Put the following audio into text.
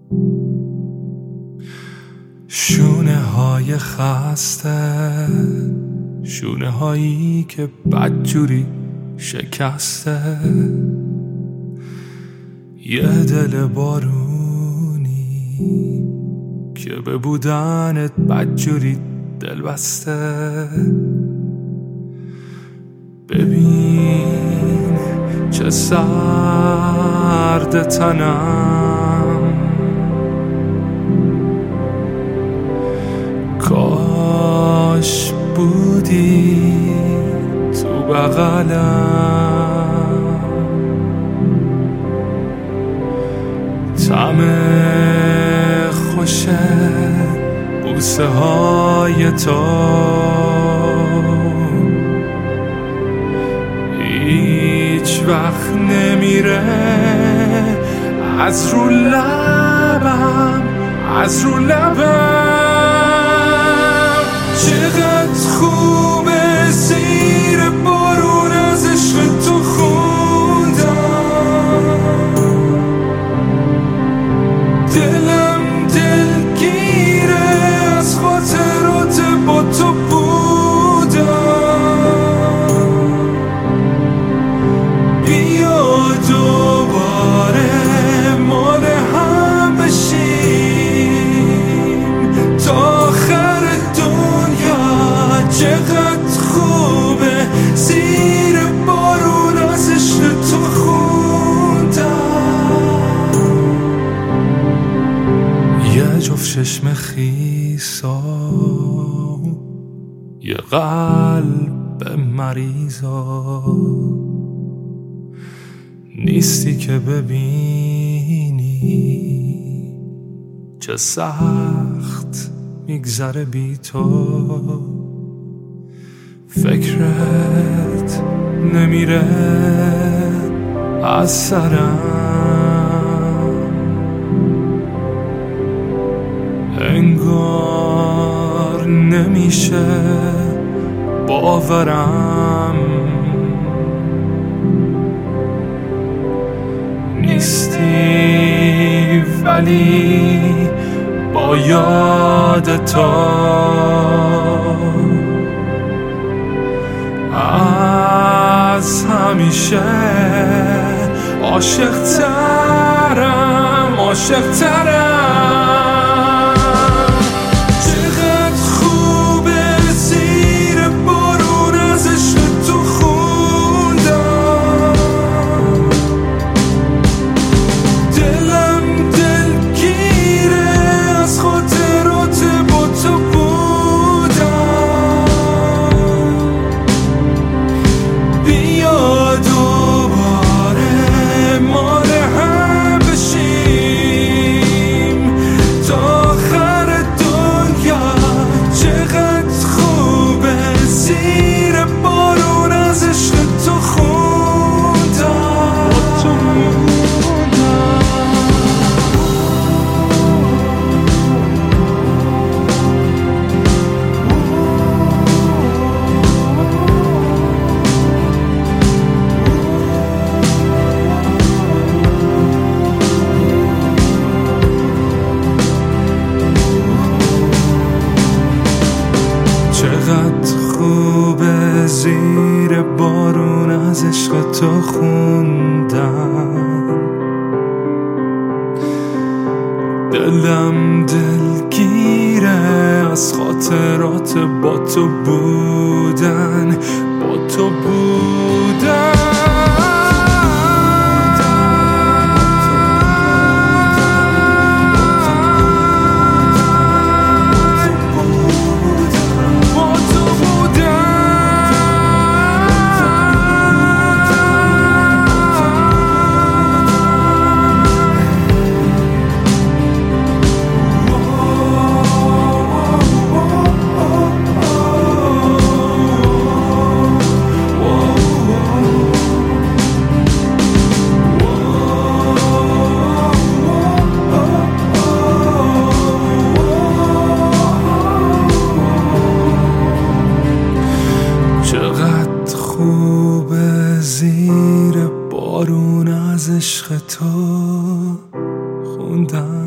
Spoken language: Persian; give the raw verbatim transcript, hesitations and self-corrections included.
شونه های خسته، شونه هایی که بدجوری شکسته، یه دل بارونی که به بودنت بدجوری دل بسته. ببین چه سرد تنم، کاش بودی تو بغلم، طعم خوش بوسه های تو هیچ وقت نمیره از رو لبم، از رو لبم. چقدر خوبه زیر بارون از عشق تو خوندم، دلم دلگیره از خاطرات با تو بودم. بیا دوباره مال هم بشیم تا آخر دنیا. چقدر خوبه زیر بارون از عشق تو خوندم. یه جفت چشم خیسا، یه قلب مریضا، نیستی که ببینی چه سخت میگذره بی تو. فکرت نمیره از سرم، انگار نمیشه باورم. نیستی ولی با یاد تو از همیشه عاشق ترم، عاشق ترم. چقدر خوبه زیر بارون از عشق تو خوندم، دلم دلگیره از خاطرات با تو بودم. بیا دوباره مال هم بشیم تا آخر دنیا. چقدر خوبه زیر بارون از عشق تو خوندم، با تو چقدر خوبه زیر بارون از عشق تو خوندم. دلم دلگیره از خاطرات با تو بودن، با تو بودن. زیر بارون از عشق تو خوندم.